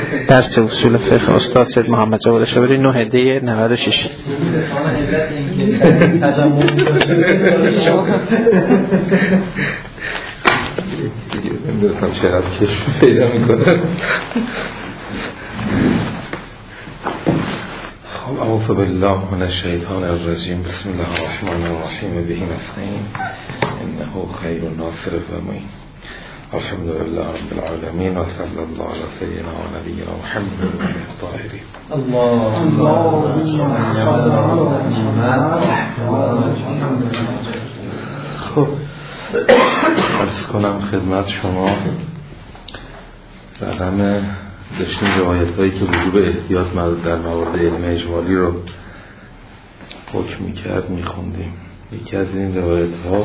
درس اصول فقه استاد سید محمد جواد شبری 9/96. نمیدونستم چقدر کشف پیدا میکنه. خب اعوذ بالله من الشیطان الرجیم. بسم الله الرحمن الرحیم. به نستعین انه خیر ناصر و معین. الحمد لله رب العالمین و صلی الله علی سیدنا و نبینا محمد الطاهرین. خب عرض کنم خدمت شما رقم داشتیم روایت هایی که وجوب احتیاط در موارد علم اجمالی رو حکم میکرد میخوندیم. یکی از این روایت ها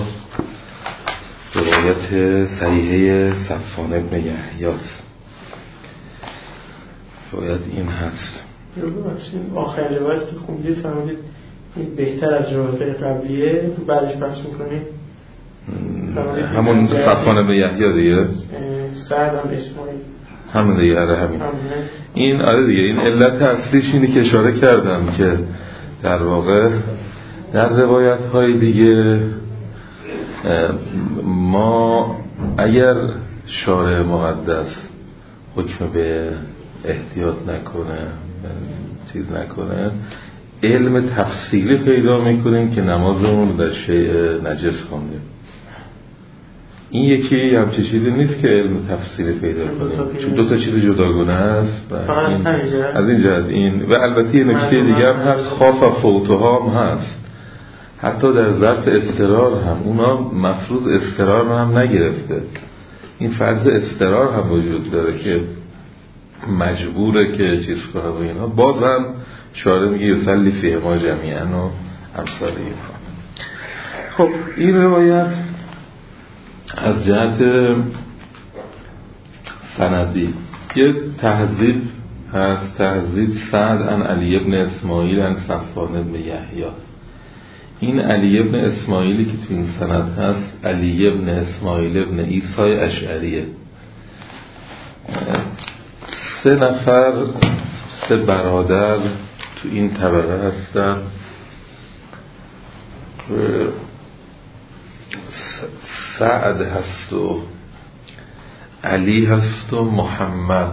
روایت صحیحه صفوان ابن یحیی است. روایت این هست. آخر روایت که خوندید فهمیدید بهتر از روایت قبلیه، بعدش بحث میکنید همون صفوان ابن یحیی دیگه، سعد هم اسماعیل همون دیگه. همین این آره دیگه. این علت اصلیش اینه که اشاره کردم که در واقع در روایت های دیگه ما اگر شارع مقدس حکم به احتیاط نکنه چیز نکنه علم تفصیلی پیدا میکنیم که نمازمون در شیء نجس خونده. این یکی همچه چیزی نیست که علم تفصیلی پیدا کنیم، چون دو تا چیز جداگانه است از این جهت. این و البته یه نکته دیگه هم هست، خاف و فوتوها هم هست. حتی در ظرف اضطرار هم اونا مفروض اضطرار هم نگرفته، این فرض اضطرار هم وجود داره که مجبوره که چیز کنه و اینا. باز هم شارع میگه یصلی فیه ما جمیعا و امثال این. خب این روایت از جهت سندی یه تهذیب هست، تهذیب سعد عن علی ابن اسماعیل عن صفوان ابن یحیی. این علی ابن اسماعیلی که تو این سند هست علی ابن اسماعیل ابن عیسی اشعریه. 3 نفر 3 برادر تو این طبقه هستن. سعد هست و علی هست و محمد.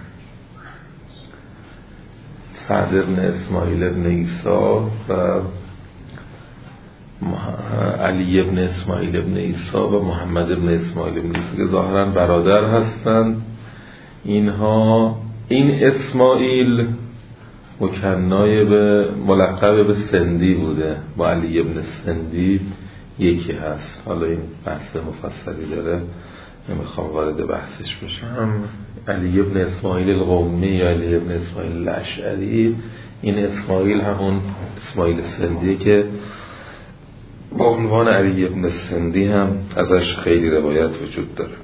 سعد ابن اسماعیل ابن عیسی و علی ابن اسماعیل ابن عیسی و محمد ابن اسماعیل ابن عیسی که ظاهرا برادر هستند. اینها این اسماعیل مکنای به ملقب به سندی بوده، با علی ابن سندی یکی هست. حالا این بحث مفصلی داره، نمیخوام وارد بحثش بشم. علی ابن اسماعیل القومی یا علی ابن اسماعیل الاشعری، این اسماعیل همون اسماعیل سندیه که با عنوان علی ابن سندی هم ازش خیلی روایت وجود داره.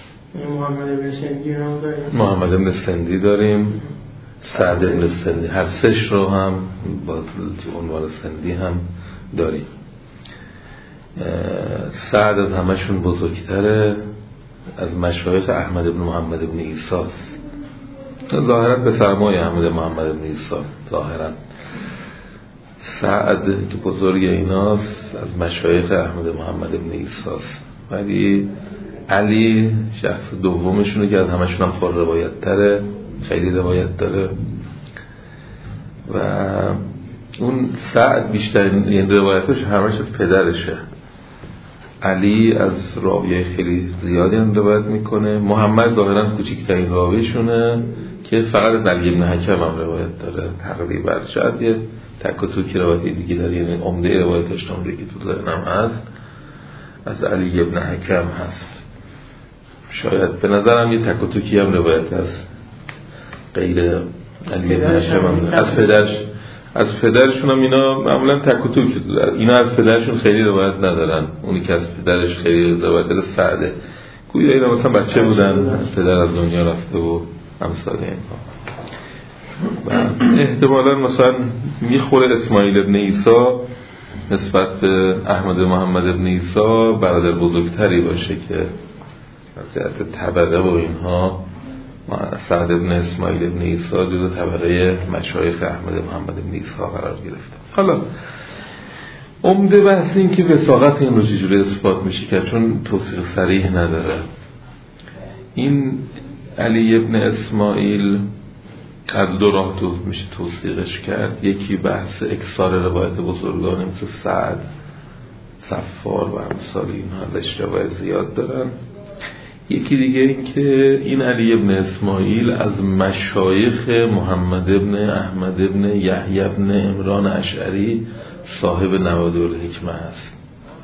محمد ابن سندی داریم، سعد ابن سندی، هر 3 رو هم با عنوان سندی هم داریم. سعد از همشون بزرگتره، از مشایخ احمد ابن محمد ابن عیسی است. ظاهرا به سرمای احمد محمد ابن عیسی ظاهرا. سعد که بزرگ ایناست از مشایخ احمد محمد ابن عیسی است. ولی علی شخص دومشونه که از همشون هم پر روایت تره، خیلی روایت داره. و اون سعد بیشتر این روایتش همش از پدرشه. علی از راویه خیلی زیادی هم روایت میکنه. محمد ظاهرا کوچکترین راویشونه که فقط از علی ابن حکم هم روایت داره تقریبا. شاید یه تک و توکی روایتی دیگه داره، یعنی عمده روایتش نمره که تو ذهنم هست از علی ابن حکم هست. شاید به نظرم یه تک و توکی هم روایت هست غیر علی ابن حکم هم. از پدرشون هم اینا معمولا تک و توکی داره. اینا از پدرشون خیلی روایت ندارن. اونی که از پدرش خیلی روایت داره سعده. گویا اینا مثلا بچه بودن، پدر از دنیا رفته و امثال اینها. و احتمالا مثلا میخوره اسماعیل ابن عیسی نسبت به احمد محمد ابن عیسی برادر بزرگتری باشه که از جهت طبقه و اینها سعد بن اسماعیل بن عیسی جزو طبقه مشایخ احمد محمد بن عیسی قرار گرفته. حالا عمده بحث این که وثاقت این رو چجوری اثبات میشه که چون توثیق صریح نداره. این علی ابن اسماعیل از دو راه میشه توثیقش کرد. یکی بحث اکثار روایت بزرگان مثل سعد، صفار و امثال اینها ازش روایت زیاد دارن. یکی دیگه این که این علی ابن اسماعیل از مشایخ محمد ابن احمد ابن یحیی ابن عمران اشعری صاحب نوادر الحکمه است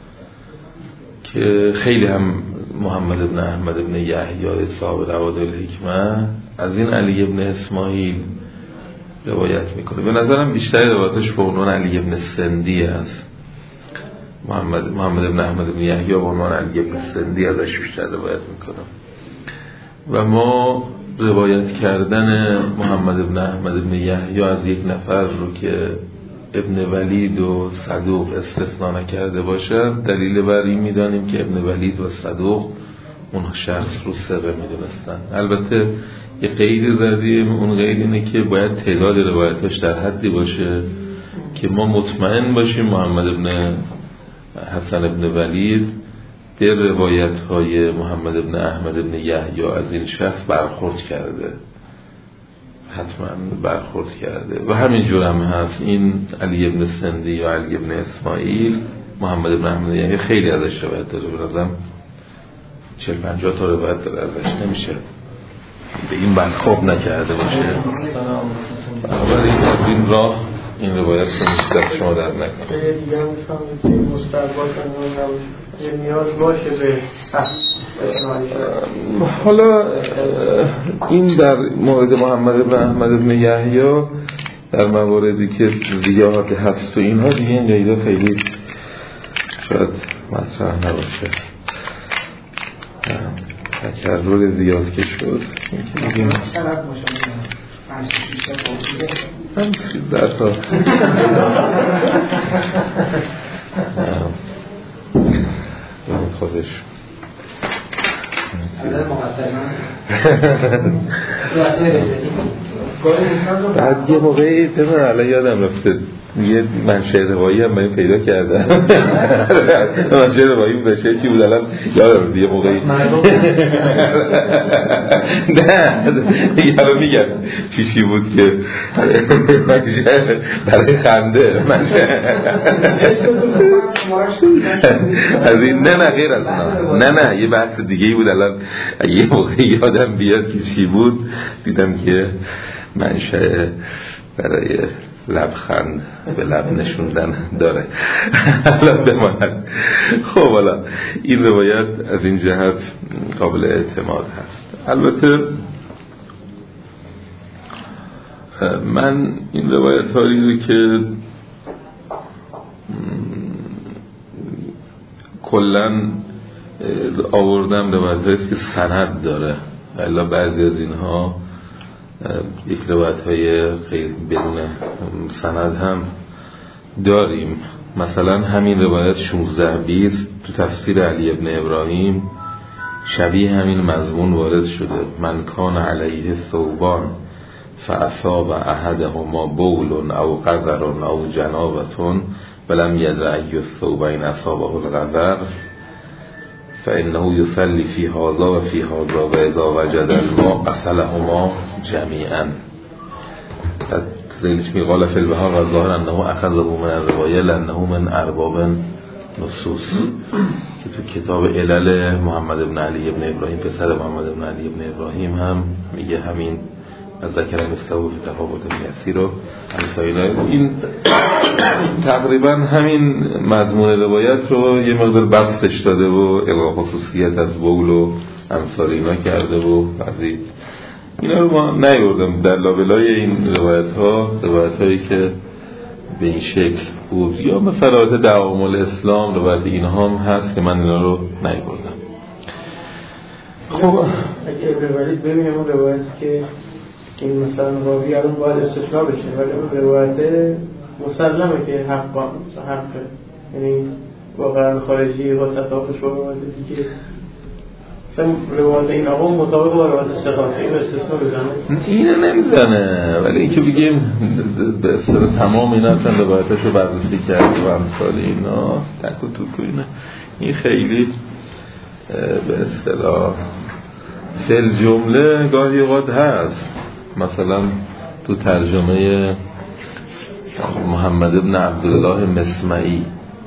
که خیلی هم محمد ابن احمد ابن یحیی صاحب نوادر الحکمه از این علی ابن اسماعیل روایت میکنه. به نظرم بیشتر روایتش به عنوان علی ابن سندی است. محمد ابن احمد ابن یحیی به عنوان علی ابن سندی ازش بیشتر روایت میکنم. و ما روایت کردن محمد ابن احمد ابن یحیی از یک نفر رو که ابن ولید و صدوق استثناء نکرده باشه دلیل بر این میدانیم که ابن ولید و صدوق اون شخص رو ثقه میدونستن. البته یه قید زدیم، اون قید اینه که باید تعداد روایتاش در حدی باشه که ما مطمئن باشیم محمد ابن حسن ابن ولید به روایت های محمد ابن احمد ابن یحیی از این شخص برخورد کرده، حتما برخورد کرده. و همینجور هم هست این علی ابن سندی یا علی ابن اسماعیل محمد ابن احمد یحیی خیلی ازش روایت داره، برازم 40-50 تا روایت داره ازش، نمیشه به این برخورد نکرده باشه. بنابراین از این راه این روایت رو میشه دست شما در نکنه. دیگه هم میفهمید که مستربات نباشه، نیاز باشه به حالا این در مورد محمد ابن احمد ابن یحیی در مواردی که زیاد هست و اینها دیگه این قیدا خیلی شاید مطرح نباشه، تکرر زیاد که شد این که دیگه هم 13 تا خودش بعد یه موقعی تمام الان یادم رفته یه منشأ روایی هم من پیدا کردم. منشأ روایی بشه چی بود الان یادم رفته یه موقعی. نه یادم میگم چی بود که برای خنده از این نه غیر از نه یه بحث دیگه بود. الان یه موقعی یادم بیاد که چی بود دیدم که منشأ برای لبخند به لب نشوندن داره. الان بماند. خب حالا این روایت از این جهت قابل اعتماد هست. البته من این روایت هایی رو که کلن آوردم روایت هاییست که سند داره، الا بعضی از اینها یک روایت های غیر بدون سند هم داریم. مثلا همین روایت 16-20 تو تفسیر علی ابن ابراهیم شبیه همین مضمون وارد شده. من کان علیه ثوبان فاصاب احدهما بول او قذر او جنابه ولم يدر ای الثوبین اصابه القذر فانه یصلی فی هذا و فی هذا و اذا وجد الماء غسلهما جمیعا. زیلش میقال فی البحار و ظاهر انه اخذه من الروایه لانه من ارباب نصوص که تو کتاب علل محمد ابن علی ابن ابراهیم پسر محمد ابن علی ابن ابراهیم هم میگه همین از ذکر مستوی تفاوت یسیر رو این تقریبا همین مضمون روایت رو یه مقدار بستش داده و اقا خصوصیت از بول و امثال اینا کرده و بعضی اینا رو ما نیوردم در لابلای این روایت هایی که به این شکل بود یا مثلا دعوام الاسلام روایت اینها هم هست که من اینا رو نیوردم. خب اگه ابن ولید ببینیم اون روایتی که این مثلا راوی الان باید استثناء بشه ولی اون روایت مسلمه که حقه، یعنی واقعا خارجی با تفاوتش با روایت دیگه مثلا روایت این آقا مطابق با روایت ثقاتی و استثناء بزنه؟ اینو نمیزنه، ولی اینکه بگیم به اصطلاح تمام اینا اصلا روایتاشو بررسی کرده و امثال اینا تک و توک اینا، این خیلی به اصطلاح فل جمله گاهی اوقات هست. مثلا تو ترجمه محمد بن عبدالله مسمعی،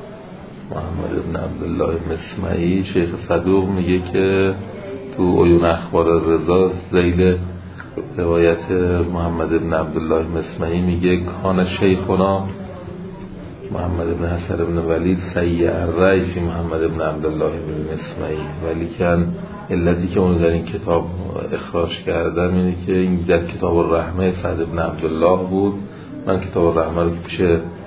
شیخ صدوق میگه که تو عیون اخبار رضا ذیل روایت محمد بن عبدالله مسمعی میگه کان شیخنا محمد بن حسن بن ولید سیء الرأی فی محمد بن عبدالله مسمعی، ولی کن علتی که اون در این کتاب اخراج کردم اینه که این در کتاب الرحمه سعد بن عبدالله بود. من کتاب الرحمه رو که پیش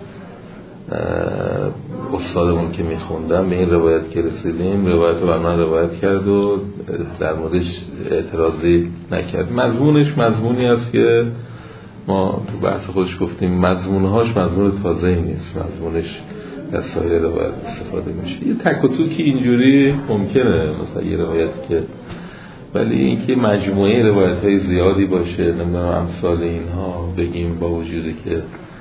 استادمون که میخوندم به این روایت که رسیدیم، روایت رو بر من روایت کرد و در موردش اعتراضی نکرد. مضمونش مضمونی است که ما تو بحث خودش گفتیم مضمونهاش مضمون تازه‌ای نیست، مضمونش در سایر روایت استفاده میشه. یه تک و توکی اینجوری ممکنه مثلا یه روایتی که، ولی اینکه مجموعه روایت‌های زیادی باشه نمیدونم امثال اینها بگیم با وجودی که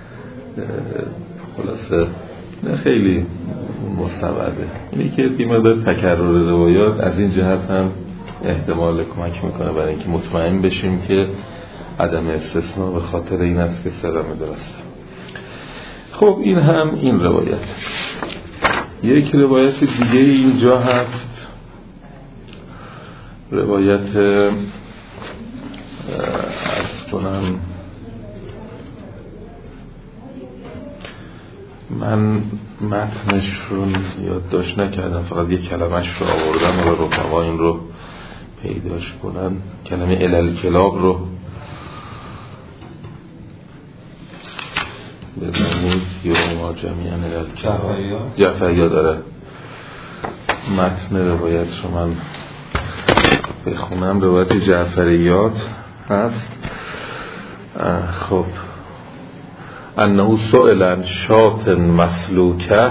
خلاصه خیلی مستبعده. اینی که یه مقدار تکرر روایات از این جهت هم احتمال کمک میکنه برای اینکه مطمئن بشیم که عدم استثناء به خاطر این است که سلام درسته. خب این هم این روایت. یک روایت دیگه اینجا هست، روایت عرض کنم من متنش رو یادداشت نکردم، فقط یک کلمش رو آوردم و رفقا این رو پیداش کنن. کلمه الالکلاب رو بزنید یا ما جمعیان الالکلاب جعفریات داره. متن روایت رو من بخونم، روایت جعفریات هست. خب انه سئل عن شاة مسلوکه،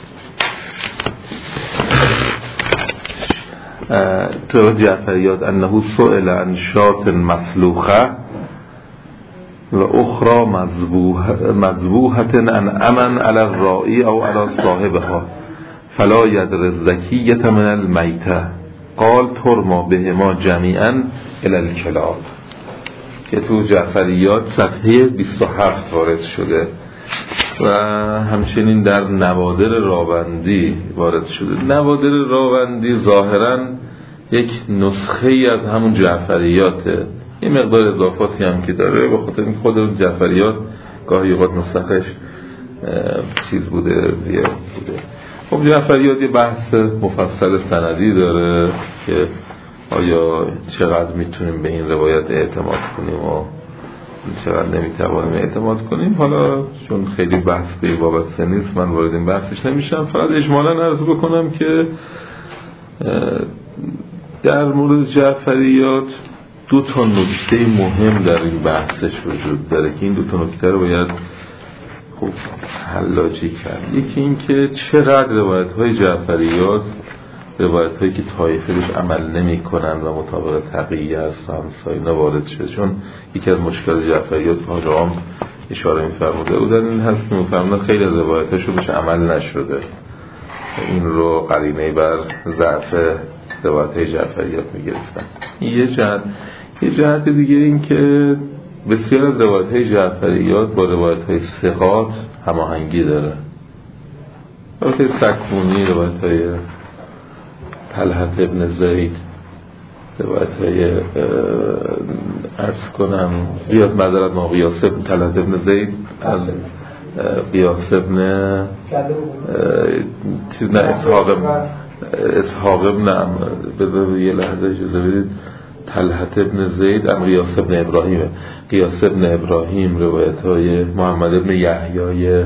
تو جعفریات انه سئل عن شاة مسلوخه و اخرى مذبوحة عن امن على الرائی او على صاحبها فلا يدر الزكية من الميتة قال ترمى بهما جميعا الى الكلاب، که تو جعفریات صفحه 27 وارد شده و همچنین در نوادر راوندی وارد شده. نوادر راوندی ظاهرا یک نسخه ای از همون جعفریاته، یه مقدار اضافاتی هم که داره، به خاطر اینکه خود جعفریات گاهی اوقات نسخش چیز بوده دیگه بوده. خب جعفریات یه بحث مفصل سندی داره که آیا چقدر میتونیم به این روایت اعتماد کنیم و چقدر نمیتوانیم اعتماد کنیم. حالا چون خیلی بحث به وابسته نیست من وارد این بحثش نمیشم، فقط اجمالا عرض بکنم که در مورد جعفریات دو تا نکته مهم در این بحثش وجود داره که این دو تا نکته رو باید خوب حلاجی کرد. یکی این که چقدر روایت‌های جعفریات روایت‌هایی که طایفه روش عمل نمی‌کنن و مطابق تقیه است و همساینا وارد شده، چون یکی از مشکلات جعفریات حاجام اشاره می‌فرموده بودن این هست که می‌فرمودن خیلی از روایت‌هاشون روش عمل نشده، این رو قرینه بر ضعف روایت‌های جعفریات می‌گرفتن. یه جهت دیگه این که بسیار از روایت‌های جعفریات با روایت‌های ثقات هماهنگی داره. روایت‌های سکونی، روایت‌های طلحة ابن زید، روایت‌های عرض کنم قیاس معذرت ما قیاس ابن طلحة ابن زید از قیاس ابن نه اسحاق ابن بذار یه لحظه اجازه بدید. طلحة ابن زید ام قیاس ابن ابراهیم، قیاس ابن ابراهیم روایت‌های محمد ابن یحیی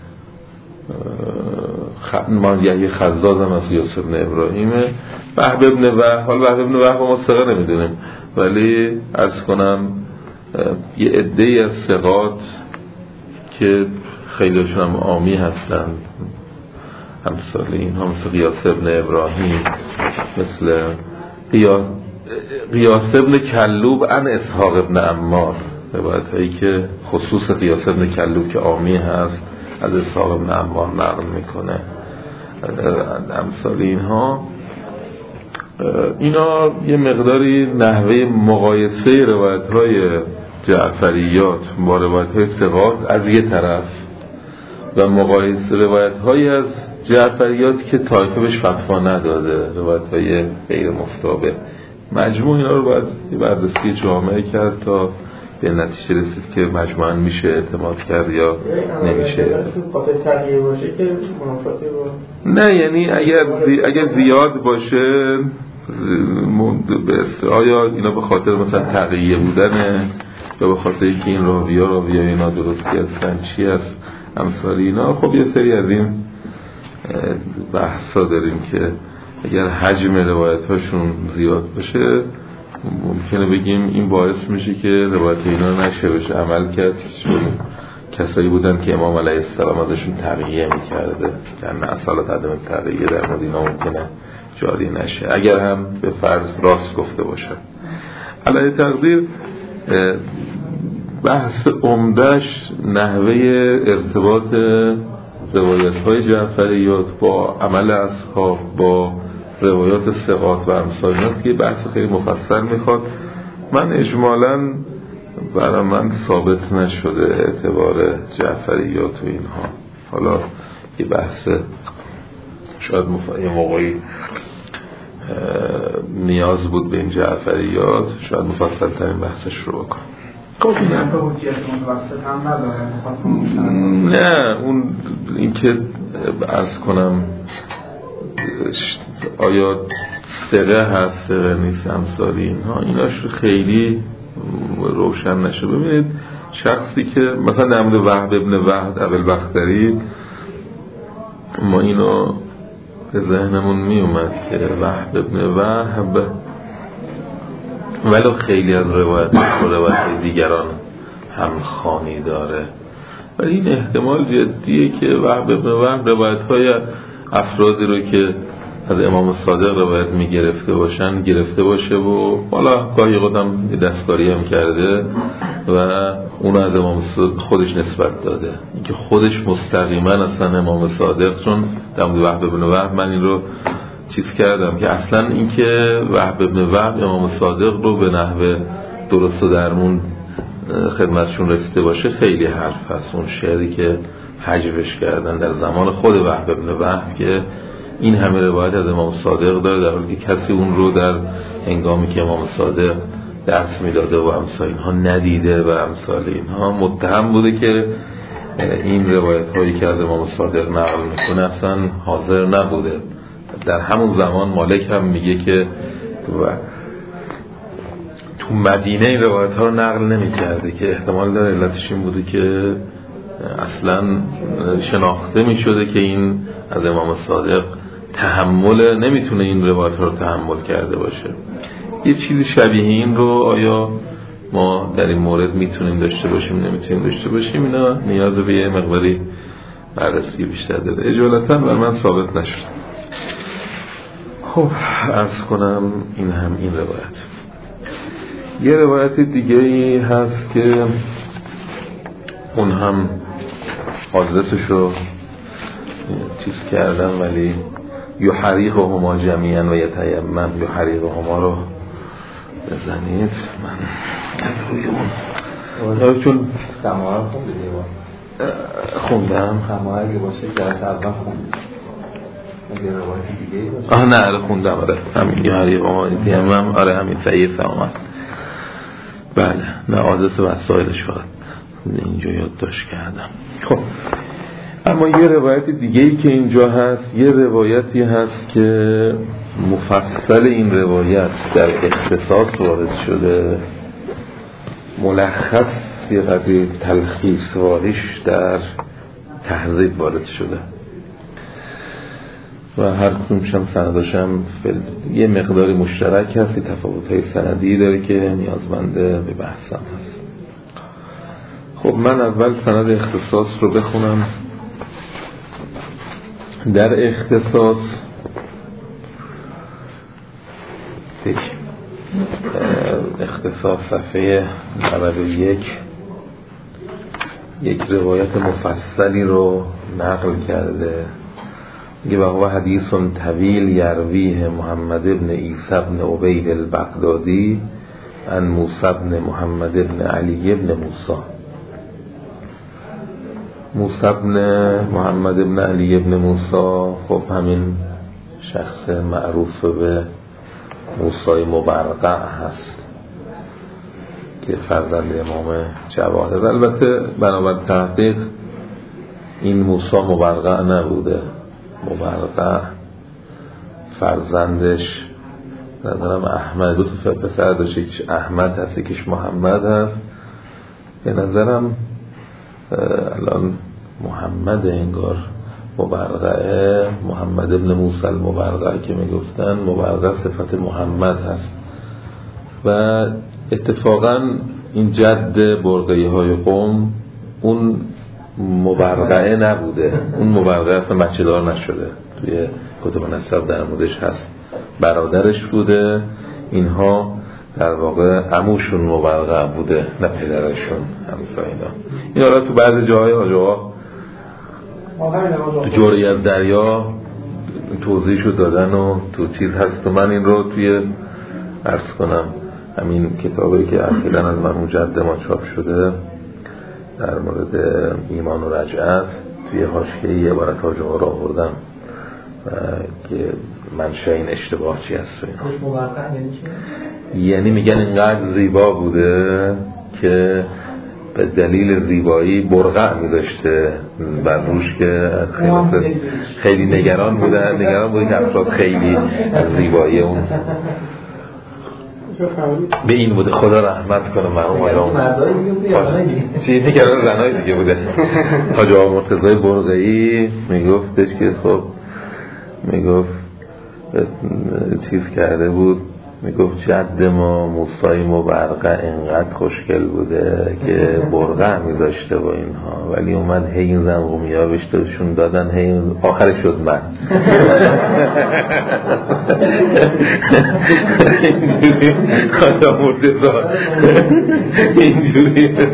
یحیی خزاز هم از قیاس ابن ابراهیمه. وهب ابن وهب، حالا وهب ابن وهب ما ثقه نمیدونیم ولی عرض کنم یه عده‌ای از ثقات که خیلیشون هم عامی هستن امثال اینها، مثل قیاس ابن ابراهیم، مثل قیاس ابن کلوب عن اسحاق ابن عمار، روایت هایی که خصوص قیاس ابن کلوب که عامی هست از اسحاق ابن عمار نقل میکنه. امثال اینها، اینا یه مقداری نحوه مقایسه روایت های جعفریات با روایت های ثقات از یه طرف و مقایسه روایت های از جعفریات که طایفه بهش فتوا نداده، روایت های غیر مفتابه. مجموع اینا رو باید یه بررسی جامعه کرد تا به نتیجه رسید که مجموعاً میشه اعتماد کرد یا نمیشه. نه یعنی اگر زیاد باشه آیا اینا به خاطر مثلا تقیه بودنه یا به خاطر که این راویای نادرستی هستن چی هست امثال اینا. خب یه سری از این بحثا داریم که اگر حجم روایت هاشون زیاد باشه ممکنه بگیم این باعث میشه که روایت اینا نشه بشه عمل کرد، چون کسایی بودن که امام علیه السلام ازشون تقیه میکرده که اصالت عدم تقیه در مورد اینا ممکنه جاری نشه اگر هم به فرض راست گفته باشه. علیه تقدیر بحث عمدش نحوه ارتباط روایت های جعفریات با عمل اصحاب با روایات ثقات و امثال اینا که بحث خیلی مفصل میخواد. من اجمالاً برای من ثابت نشده اعتبار جعفریات و اینها. حالا یه بحث شاید یه موقعی نیاز بود به این جعفریات، شاید مفصل ترین بحثش رو بکنم. نه اون این که عرض کنم آیا ثقه هست ثقه نیست امثال اینها، ایناش خیلی روشن نشه. ببینید شخصی که مثلا در مورد وهب ابن وهب ابوالبختری ما اینو به ذهنمون می اومد که وهب ابن وهب ولو خیلی از روایت دیگران هم خوانی داره، ولی این احتمال جدیه که وهب ابن وهب روایت های افرادی رو که از امام صادق روایت می گرفته باشه و حالا گاهی قدم دستکاری هم کرده و اونو از امام خودش نسبت داده. اینکه خودش مستقیما اصلا امام صادق، چون در مورد وهب ابن وهب من این رو چیز کردم که اصلا اینکه وهب ابن وهب امام صادق رو به نحو درست و درمون خدمتشون رسیده باشه خیلی حرف هست. اون شعری که حجبش کردن در زمان خود وهب ابن وهب که این همه روایت از امام صادق داره، در حالی که کسی اون رو در هنگامی که امام صادق درس میداده و امثال اینها ندیده و امثال اینها متهم بوده که این روایت هایی که از امام صادق نقل میکنه اصلا حاضر نبوده. در همون زمان مالک هم میگه که تو مدینه این روایت ها رو نقل نمی کرده که احتمال داره علتش این بوده که اصلا شناخته می شده که این از امام صادق نمیتونه این روایت ها رو تحمل کرده باشه. یه چیزی شبیه این رو آیا ما در این مورد میتونیم داشته باشیم نمیتونیم داشته باشیم، اینا نیاز به یه مقداری بررسی بیشتر داره. اجالتا بر من ثابت نشد. خب عرض کنم این هم این روایت. یه روایت دیگه ای هست که اون هم حضرتش رو چیز کردن ولی یحریق هما جمیعا و یتیمم، یحریق هما رو بزنید. من روی اون چون سماع رو خوندم سماع اگه باشه جلس اول خوندم اگه روایت دیگه باشه نه خوندم. آره همین یحریق هما یتیمم، آره همین ضعیف اومد. بله نه عادت وسایلش فقط اینجا یادداشت کردم. خب اما یه روایت دیگه‌ای که اینجا هست، یه روایتی هست که مفصل این روایت در اختصاص وارد شده، ملخص یه قدری تلخیص واریش در تهذیب وارد شده و هر کدومش هم سنداشم یه مقداری مشترک هست، تفاوت‌های سندی داره که نیازمند به بحثم هست. خب من اول سند اختصاص رو بخونم. در اختصاص اختصاص صفحه 91 یک روایت مفصلی رو نقل کرده. میگه و هو حدیث طویل یرویه محمد ابن عیسی ابن عبید البغدادی عن موسی ابن محمد ابن علی ابن موسی. موسی ابن محمد ابن علی ابن موسی خب همین شخص معروف به موسی مبرقع هست که فرزند امام جواد است. البته بنابر تحقیق این موسی مبرقع نبوده، مبرقع فرزندش نظرم احمد، دو تا پسر داشته، یکیش احمد هست یکیش محمد هست. به نظرم الان محمد انگار مبرقعه، محمد ابن موسی المبرقع که میگفتن مبرقع صفت محمد هست. و اتفاقا این جد برقعی های قوم اون مبرقعه نبوده، اون مبرقعه اصلا بچه دار نشده، توی کتب نسب در موردش هست، برادرش بوده. اینها در واقع عموشون مبرقع بوده نه پدرشون، همسا اینا را تو بعضی جاهای آجاها تو جوری از دریا توضیحشو دادن و تو چیز هست. و من این رو توی عرض کنم همین کتابی که اخیراً از من مجد ما چاپ شده در مورد ایمان و رجعت توی حاشیه عبارت ها جوها را آوردم که منشأ این اشتباه چی هست. یعنی میگن اینقدر زیبا بوده که به دلیل زیبایی برقع میذاشته بر روش که خیلی نگران بودن که افراد خیلی از زیبایی اون به این بوده. خدا رحمت کنه مرحوم چی نگران زنای دیگه بوده. حاج آقا مرتضی برقعی میگفتش که خب میگفت چیز کرده بود، میگفت جد ما موسی مبرقع انقدر خوشگل بوده که برقع میذاشته با اینها، ولی اومد هی این زنقومی ها بشتشون دادن، هی آخرش شد من. اینجوری خدا مرتضی اینجوری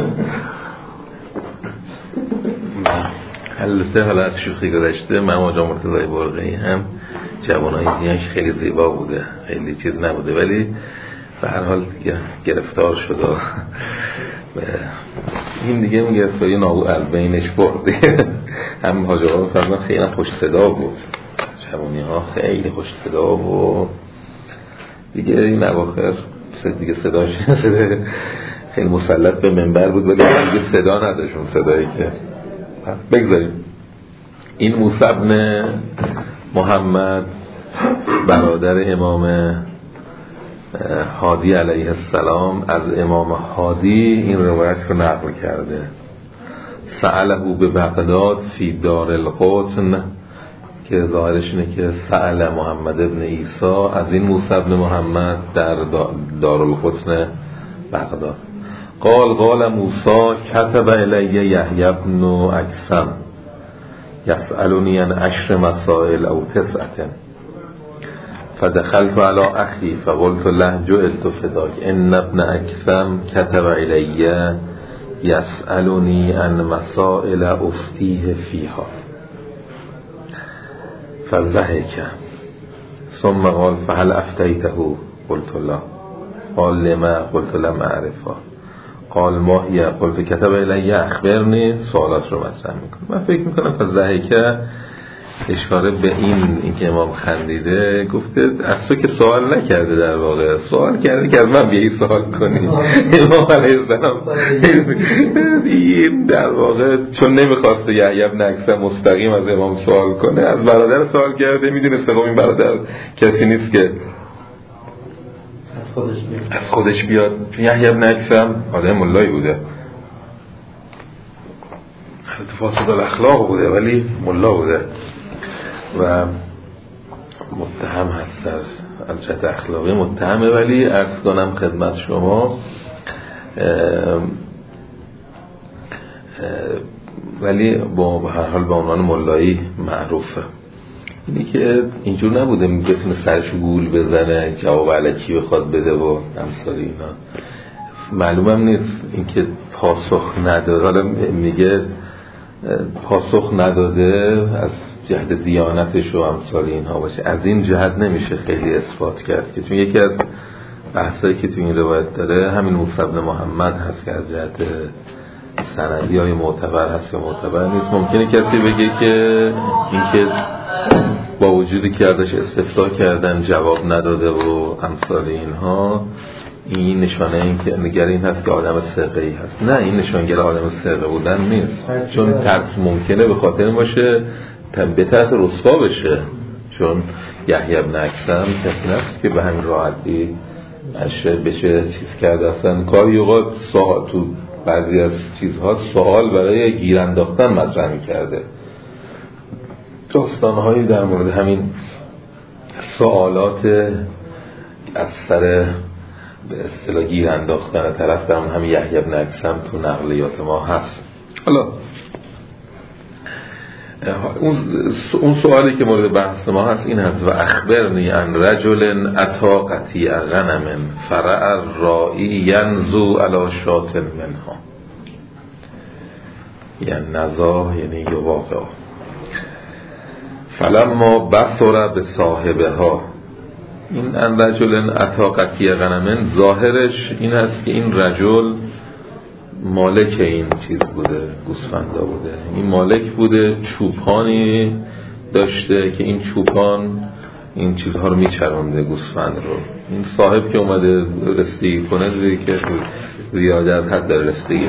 حلسه حالت شوخی گذاشته. من آقا مرتضی برقعی هم جوانای دیگه‌اش خیلی زیبا بوده، خیلی چیز نبوده، ولی به هر حال گرفتار شد و این دیگه اون گرفتاری نابینش برد. هم حاج آقا فرمان خیلی خوش صدا بود، جوانی ها خیلی خوش صدا و دیگه این اواخر دیگه صداش خیلی مسلط به منبر بود ولی دیگه صدا نداشت اون صدایی که بگذاریم. این موسی ابن محمد برادر امام هادی علیه السلام از امام هادی این روایت رو نقل کرده. سأله به بغداد فی دار القطن، که ظاهرش اینه که سأل محمد ابن عیسی از این موسی ابن محمد در دار القطن بغداد. قال موسی كتب الی یحیی ابن اکثم یسألونی عن 10 مسائل او 9 فدخلت على اخی فقلت له جئت فداک ان ابن اکثم كتب الی یسألونی عن مسائل افتیه فیها فضحك ثم قال فهل افتیته قلت لا قال لما قلت لم اعرفها قال ما هي قلت كتب الی اخبرنی. سوالات رو مطرح میکنه. من فکر میکنم فضحک اشاره به این که امام خندیده گفته از تو که سوال نکرده، در واقع سوال کرده که از من بیایی سوال کنی. امام علیه السلام این در واقع چون نمیخواسته یحیی ابن اکثم مستقیم از امام سوال کنه از برادر سوال کرده، میدونسته خب این برادر کسی نیست که از خودش بیاد، چون یحیی ابن اکثم آدم ملایی بوده، تو فاسد الاخلاق بوده ولی ملا بوده و متهم هست از جهت اخلاقی متهمه، ولی عرض کنم خدمت شما ولی با هر حال به عنوان ملایی معروفه. اینی که اینجور نبوده بتونه سرشو گول بزنه جواب علکی بخواد بده و امثال اینا. معلومم نیست اینکه پاسخ نداده، حالا میگه پاسخ نداده از جهت دیانتش و امثال اینها باشه، از این جهت نمیشه خیلی اثبات کرد که چون یکی از بحثایی که تو این روایت داره همین موسی بن محمد هست که از جهت سندی های معتبر هست یا معتبر نیست. ممکنه کسی بگه که اینکه با وجودی که ازش استفسار کردن جواب نداده و امثال اینها، این نشانه این که نگر این هست که آدم ثقه‌ای هست. نه، این نشانگر آدم ثقه بودن نیست، چون ترس ممکنه به خاطر باشه به ترس رسوا بشه، چون یحیی بن اکثم کسی نیست که به همین راحتی بشه چیز کرده. اصلا کاری اوقات تو بعضی از چیزها سوال برای گیر انداختن مطرح می‌کرده. داستان‌هایی در مورد همین سوالات از سر به اصطلاح گیر انداختن طرف در همین یحیی بن اکثم تو نقلیات ما هست. حالا اون سوالی که مورد بحث ما هست این هست: و اخبرنی عن رجل اتی قطیع غنم فرع الراعی ینزو علی شاة منها. یعنی نزا یعنی یواقع. فلما بثر به صاحبها، این ان رجل اتی قطیع غنم ظاهرش این هست که این رجل مالک این چیز بوده، گوسفندا بوده. این مالک بوده، چوپانی داشته که این چوپان این چیزها رو میچرونده، گوسفند رو. این صاحب که اومده رستگی کنه دیگه که ریاضه از حد داره رستگی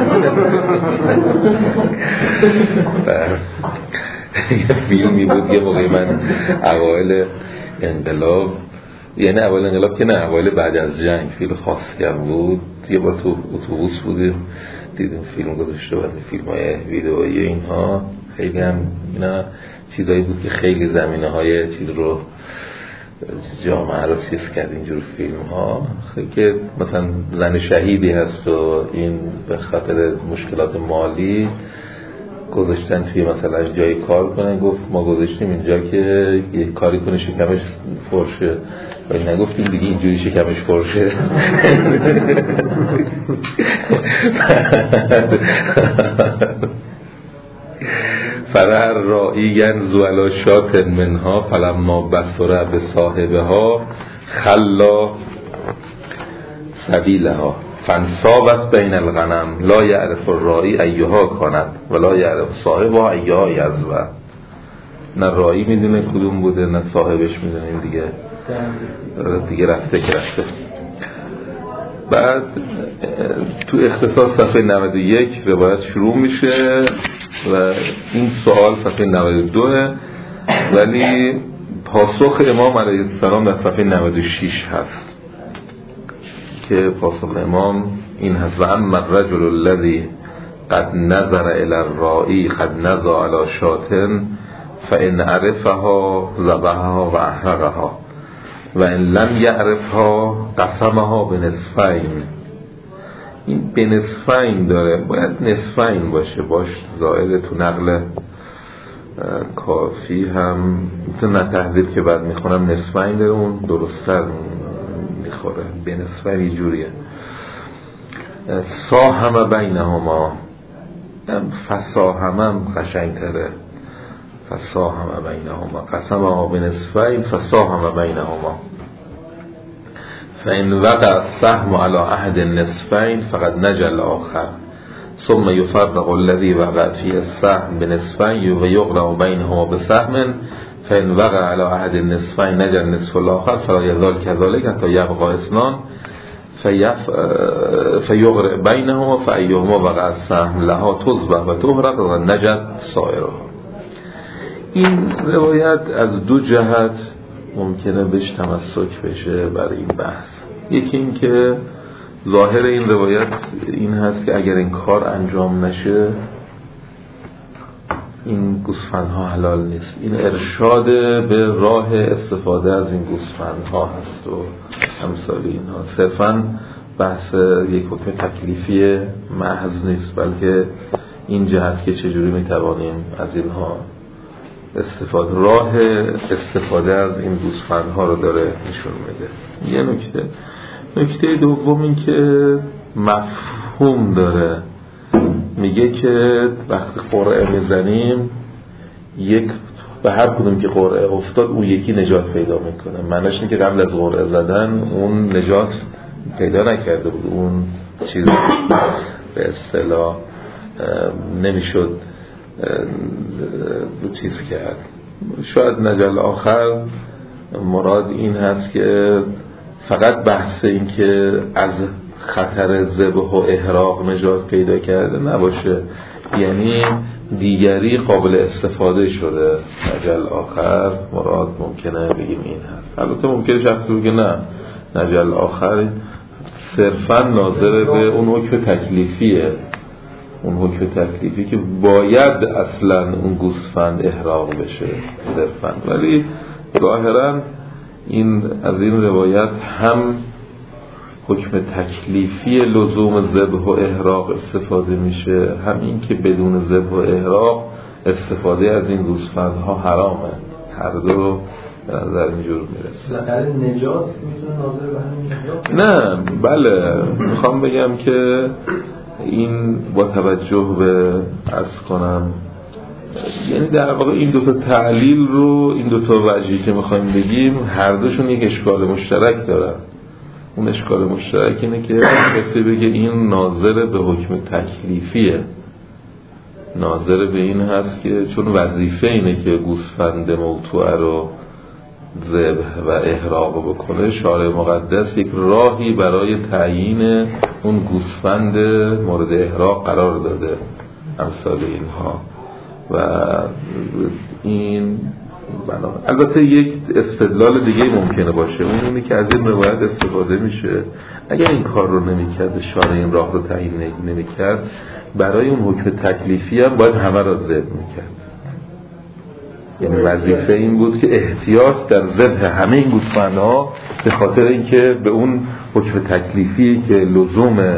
یه فیلمی بود یه موقعی من اوایل انقلاب، یعنی اول انقلاب که نه، اول بعد از جنگ، فیلم خاصگر بود. یه بار تو اتوبوس بودیم دیدیم فیلم گذاشته بود، فیلم‌های ویدئویی اینها. خیلی هم اینا چیزایی بود که خیلی زمینه‌های چیز رو جامعه رو چیز کرد، اینجور فیلم‌ها. خیلی که مثلا زن شهیدی هست و این به خاطر مشکلات مالی گذاشتن توی مثلا جایی کار کنن، گفت ما گذاشتیم اینجا که یه کاری کنه شکمش فرشه، ولی نگفتیم دیگه اینجوری شکمش فرشه. فرع الراعی ینزو علی شاة منها فلما بثر به صاحبها خلا سبیلها فانصابت بین الغنم لا یعرف الراعی ایها کانت ولا یعرف صاحبها ایها یزوه. نه راعی میدونه کدوم بوده نه صاحبش میدونه. این دیگه رفته که رفته. بعد تو اختصاص صفحه 91 روایت شروع میشه و این سوال صفحه 92 ولی پاسخ امام علیه السلام در صفحه 96 هست که پاسخ امام این هست: و اما الرجل الذي قد نظر الى الراعي قد نظر على شاة فان عرفها ذبحها و احرقها و ان لم یعرفها قسمها بنصفین. این بنصفین داره، باید نصفین باشه، باش زائد تو نقل کافی هم تو نتحذیب که بعد میخونم نصفین داره، اون درست‌تر میخوره. بنصفین جوریه. ساهم بینهما، فساهمم قشنگتره. فساهم بینهما قسمها بنصفین فساهم بینهما فإن وقع السهم على أحد النصفين فقد نجا الآخر ثم يفرق الذي وقع فيه السهم بنصفين ويقرأ بينهما بسهم فإن وقع على أحد النصفين نجا النصف الآخر فلا يزال كذلك حتى يبقى اثنان فيقرأ بينهما فأيهما وقع السهم لها تذبح وتحرق ونجت سائرها. این روایت از دو جهت ممکنه بهش تمسک بشه برای این بحث. یکی این که ظاهر این روایت این هست که اگر این کار انجام نشه این گوسفندها حلال نیست. این ارشاد به راه استفاده از این گوسفندها هست و امثال اینها. صرفاً بحث یک حکم تکلیفی محض نیست، بلکه این جهت که چجوری میتوانیم از اینها راه استفاده از این گوسفندها رو داره نشون میده. یه نکته دوم این که مفهوم داره، میگه که وقتی قرعه میزنیم به هر کدوم که قرعه افتاد اون یکی نجات پیدا میکنه. معنیش اینه که قبل از قرعه زدن اون نجات پیدا نکرده بود، اون چیز به اصطلاح نمیشد چیز کرد. شاید نجل آخر مراد این هست که فقط بحث این که از خطر ذبح و احراق نجات پیدا کرده نباشه، یعنی دیگری قابل استفاده شده. نجل آخر مراد ممکنه بگیم این هست. البته ممکنه شخصی بگه نه، نجل آخر صرفا ناظر به اون حکم تکلیفیه، اون حکم تکلیفی که باید اصلا اون گوسفند احراق بشه صرفا. ولی ظاهرا از این روایت هم حکم تکلیفی لزوم ذبح و احراق استفاده میشه، هم این که بدون ذبح و احراق استفاده از این گوسفندها حرامه. هر دو به نظر اینجور میرسه. لحظه نجات میتونه ناظر به همین نه بله، میخوام بگم که این با توجه به عرض کنم، یعنی در واقع این دوتا تعلیل رو، این دوتا وجهی که میخوایم بگیم هر دوشون یک اشکال مشترک دارن. اون اشکال مشترک اینه که کسی بگه این ناظر به حکم تکلیفیه، ناظر به این هست که چون وظیفه اینه که گوسفند موتوعه رو ذبح و احراق بکنه، شارع مقدس یک راهی برای تعیین اون گوسفند مورد احراق قرار داده، امثال اینها. و این البته یک استدلال دیگه ممکنه باشه، اون اینه که از این روایت استفاده میشه اگر این کار رو نمی‌کرد، شارع این راه رو تعیین نمی‌کرد، برای اون حکم تکلیفی هم باید همه را ذبح می‌کرد. یعنی وظیفه این بود که احتیاط در ذبح همه این گوسفندها به خاطر اینکه به اون حکم تکلیفی که لزوم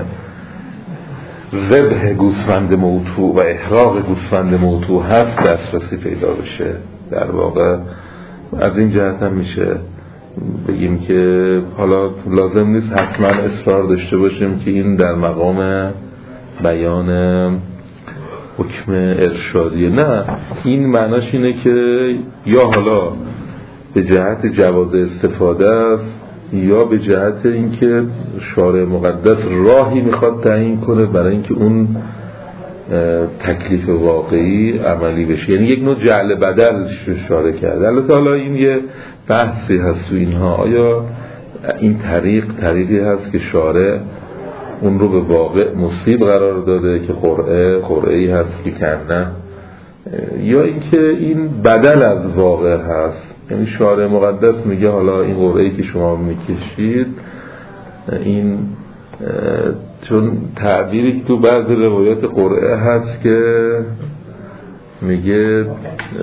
ذبح گوسفند موتوع و احراق گوسفند موتوع هست دسترسی پیدا بشه. در واقع از این جهت هم میشه بگیم که حالا لازم نیست حتما اصرار داشته باشیم که این در مقام بیان حکم ارشادیه. نه، این معناش اینه که یا حالا به جهت جواز استفاده است یا به جهت اینکه شارع مقدس راهی میخواد تعیین کنه برای اینکه اون تکلیف واقعی عملی بشه، یعنی یک نوع جعل بدل شارع کرده. البته حالا این یه بحثی هست تو اینها، آیا این طریقی هست که شارع اون رو به واقع مصیب قرار داده که قرعه‌ای هست که کنه، یا اینکه این بدل از واقع هست، یعنی شارع مقدس میگه حالا این قرعه‌ای که شما میکشید، این چون تعبیری که تو بعض روایات قرعه هست که میگه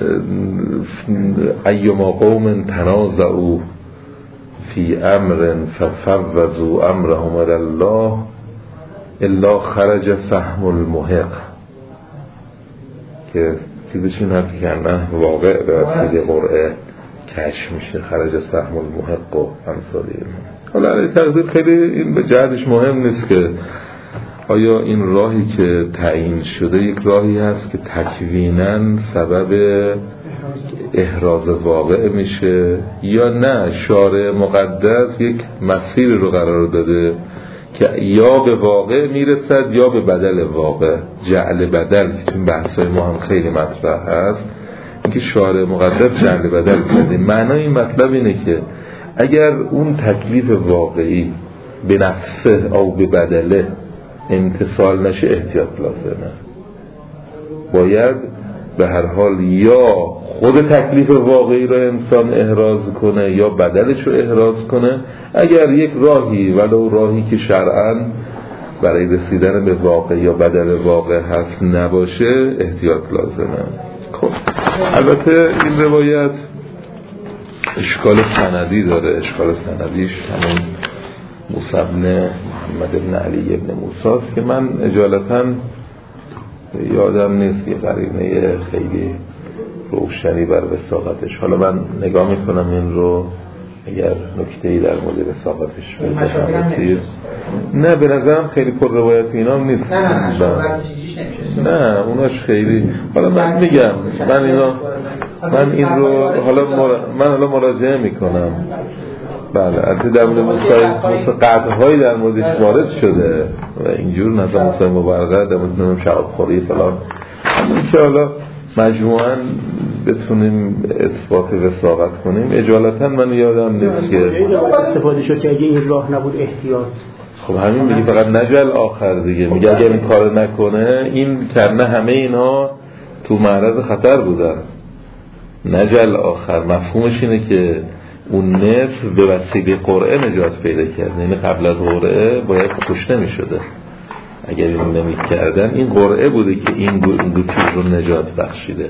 ایما قوم تنازعوا فی امر ففوضوا امرهم الی الله الا خرج سهم المحق، که چیزش این هست که نه واقع به وسیله قرعه کشف میشه، خرج سهم المحق و امثال اینها. حالا این تقدیر خیلی این به جهتش مهم نیست که آیا این راهی که تعیین شده یک راهی هست که تکویناً سبب احراز واقع میشه یا نه شارع مقدس یک مسیر رو قرار داده که یا به واقع میرسد یا به بدل واقع، جعل بدل. این بحثای ما هم خیلی مطرح هست، اینکه شارع مقدس جعل بدل کرده. معنای این مطلب اینه که اگر اون تکلیف واقعی به نفسه او به بدله امتصال نشه احتیاط لازمه. باید به هر حال یا خود تکلیف واقعی رو انسان احراز کنه یا بدلش رو احراز کنه. اگر یک راهی ولو راهی که شرعاً برای رسیدن به واقع یا بدل واقع هست نباشه احتیاط لازمه. خب البته این روایت اشکال سندی داره. اشکال سندیش همون موسی بن محمد بن علی بن موسی است که من اجالتا یادم نیست که قرینه خیلی روشنی بر وثاقتش. حالا من نگاه میکنم این رو اگر نکته‌ای در مورد وثاقتش نه به نظرم خیلی پر روایت اینا هم نیست. نه اوناش خیلی. حالا من میگم من این رو حالا مراجعه میکنم. بله البته در مورد قطعهایی در موردش وارد شده و اینجور نظر موسی مبرقه در مورد شرابخوری فلان که حالا مجموعاً بتونیم اثبات وثاقت کنیم. اجالتا من یادم نیست که استفاده شد که اگه این راه نبود احتیاط. خب همین میگه فقط نجل آخر دیگه، میگه اگر این کار نکنه این کرنه همه اینها تو معرض خطر بودن. نجل آخر مفهومش اینه که اون نفس به وسیله قرعه نجات پیدا کرد، یعنی قبل از قرعه باید کشته میشده. اگر این نمی کردن این قرعه بوده که این دو چیز رو نجات بخشیده.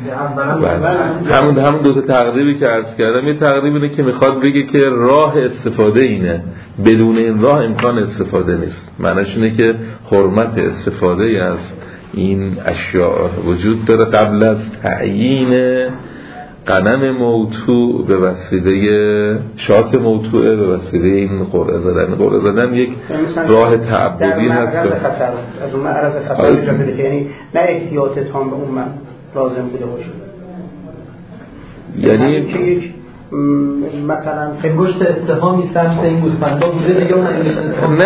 همون دو تا تقریبی که عرض کردم، یه تقریب اینه که میخواد بگه که راه استفاده اینه، بدون این راه امکان استفاده نیست. معنیش اینه که حرمت استفاده از این اشیاء وجود داره قبل از تعیین غنم موتوع به وسیله شات موتوعه به وسیله این قرعه زدن. قرعه زدن یک راه تعبدی هست از اون معرض خطر نجات بده، یعنی نه احتیاط تام به اون من لازم بوده باشه. یعنی که یک مثلا گوشت اتهامی سمت این گوسفندا بوده دیگه اون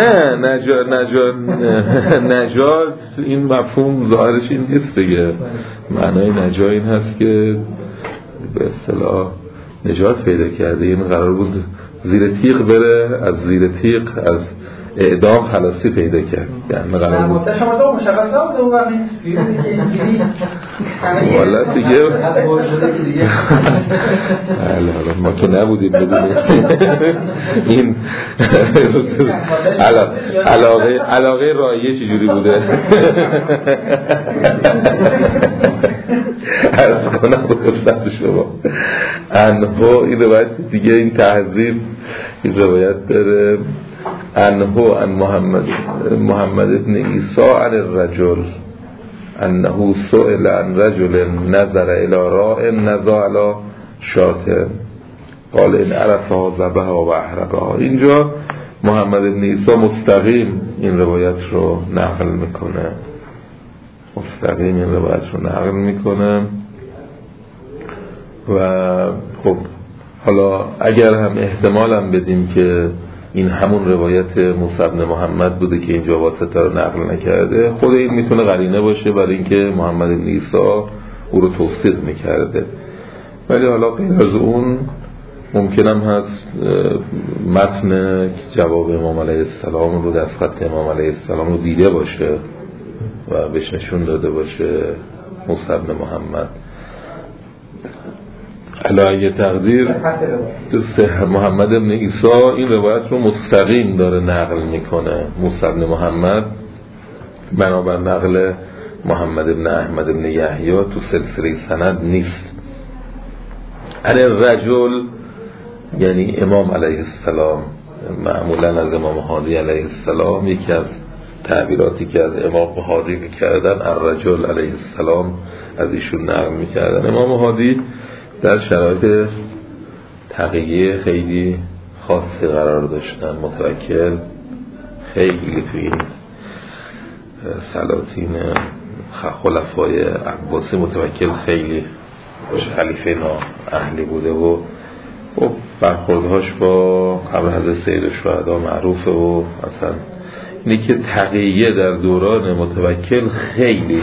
نجات این مفهوم ظاهرش این نیست دیگه. معنای نجات این هست که به اصطلاح نجات پیدا کرده. این قرار بود زیر تیغ بره، از زیر تیغ از اعدام خلاصی پیدا کرد. یعنی قرار بود شما دو مشخص نبوده اون وقت فیلمی که اینجوری والا دیگه بله حالا ما که نبودیم بدونیم این علاقه رایه چجوری بوده عرض کنم بودم شما انها این روایت دیگه، این تحذیر این روایت داره انهو عن محمد ابن عیسی عن الرجل انه سئل عن رجل نظر الى راء نظر على شاة قال ان عرفها ذبحها و احرقها. اینجا محمد ابن عیسی مستقیم این روایت رو نقل میکنه، و خب حالا اگر هم احتمال هم بدیم که این همون روایت موسی بن محمد بوده که اینجا واسطه رو نقل نکرده، خود این میتونه قرینه باشه برای اینکه محمد بن عیسی او رو توثیق میکرده. ولی حالا غیر از اون ممکنم هست متن جواب امام علیه السلام رو دستخط امام علیه السلام رو دیده باشه و بهش نشون داده باشه موسی بن محمد. علاوه تقدیر محمد بن عیسی این روایت رو مستقیم داره نقل میکنه. موسی بن محمد بنابر نقل محمد بن احمد بن یحیی تو سلسله سند نیست. الرجل یعنی امام علیه السلام، معمولا از امام هادی علیه السلام یکی از تعبیراتی که از امام هادی میکردن الرجل علیه السلام از ایشون نقل میکردن. امام هادی در شرایط تقیه خیلی خاصی قرار داشتن، متوکل خیلی تو این سلاطین خلفای عباسی متوکل خیلی خلیفه اهلی بوده و برخوردهاش با قبر حضرت سید الشهدا معروفه و مثلا اینی که تقیه در دوران متوکل خیلی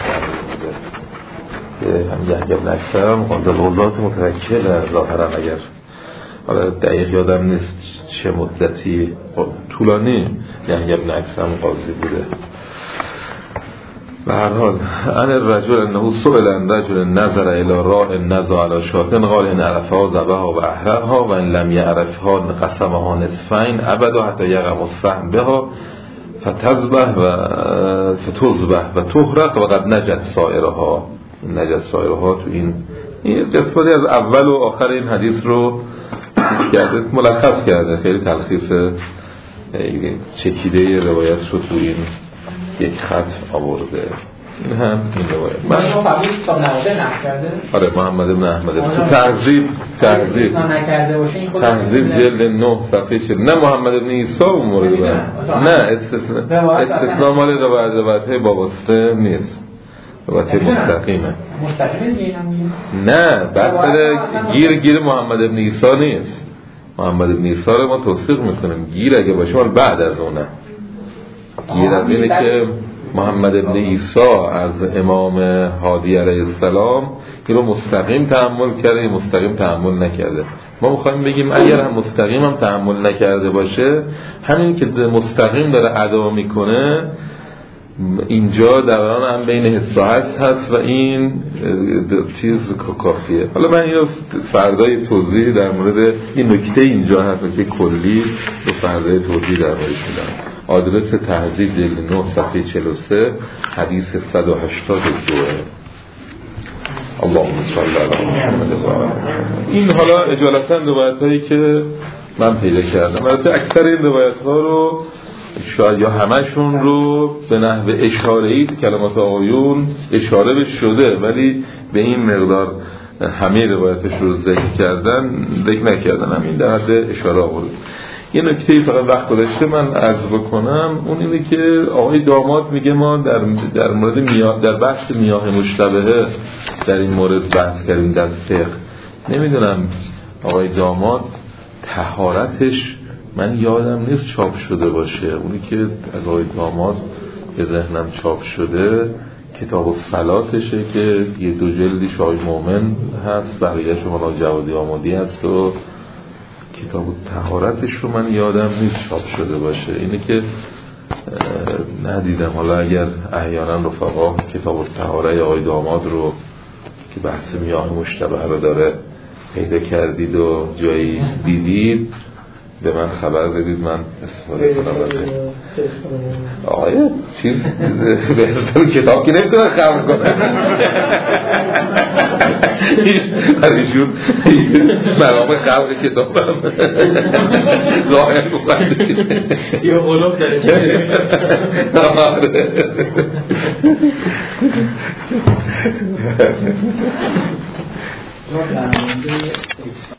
هم یحیی بن اکثرم قاضی القضات متوکل ظاهرا، اگر حالا دقیق یادم نیست چه مدتی طولانی یحیی بن اکثرم قاضی بوده. به هر حال ان الرجل انه سئل عن رجل نظر الى راء نظر على شاة قال ان عرفها ذبحها و احرقها و ان لم يعرفها قسمها نصفين ابدا حتى يقم السهم بها فتذبح و تحرق و قد نجت سائرها. تو این قسمتی از اول و آخر این حدیث رو ملخص کرده، خیلی تلخیص چکیده روایت رو تو این یک خط آورده. این هم این روایت. من فهمید تا نواده نقل کرده. آره محمد بن احمد تو تهذیب جلد 9 صفحه 40. نه محمد بن عیسی اون مورد نه استثناء مال روایت وابسته نیست. روایت مستقیمه. نه بسر گیر محمد بن عیسی نیست. محمد بن عیسی رو ما توثیق میکنیم. گیر اگه باشه مال بعد از اونه. گیر از اینه که محمد بن عیسی از امام هادی علیه السلام این رو مستقیم تحمل کرده یا مستقیم تحمل نکرده. ما میخوایم بگیم اگر هم مستقیم هم تحمل نکرده باشه، همین که مستقیم داره ادا میکنه اینجا دوران هم بین حس و حس هست و این چیز کافیه. حالا من اینو فردای توضیح در مورد این نکته اینجا هست، نکته کلی رو فردای توضیح در موردش میدم. آدرس تهذیب جلد 9 صفحه 43 حدیث 182. اللهم صل علی محمد و آل محمد. این حالا اجالتا روایتایی که من پیدا کردم. البته اکثر این روایت‌ها رو شاید یا همشون رو به نحو اشاره‌ای کلمات آقایون اشاره به شده، ولی به این مقدار همه روایتش رو ذکر نکردن. همین در حد اشاره آورد. یه نکته فقط وقت گذشته من عرض بکنم، اون اینه که آقای داماد میگه ما در مورد در بحث میاه مشتبهه در این مورد بحث کردیم در فقه. نمیدونم آقای داماد طهارتش من یادم نیست چاپ شده باشه. اونی که از آقای داماد به ذهنم چاپ شده کتاب الصلاتشه که یه 2 جلدیش آقای مومن هست، بقیه‌اش مولانا جوادی آمادی هست و کتاب طهارتش رو من یادم نیست چاپ شده باشه. اینه که ندیدم. حالا اگر احیانا رفقا کتاب الطهاره آقای داماد رو که بحث میاه مشتبه رو داره پیدا کردید و جایی دیدید به من خبر بدید، من استفاده کنم. آقای چیز به حساب کتاب که نمیتونه خبر کنه ایشون مرام خبر کتاب ظاهر بکنه یه قلوب داره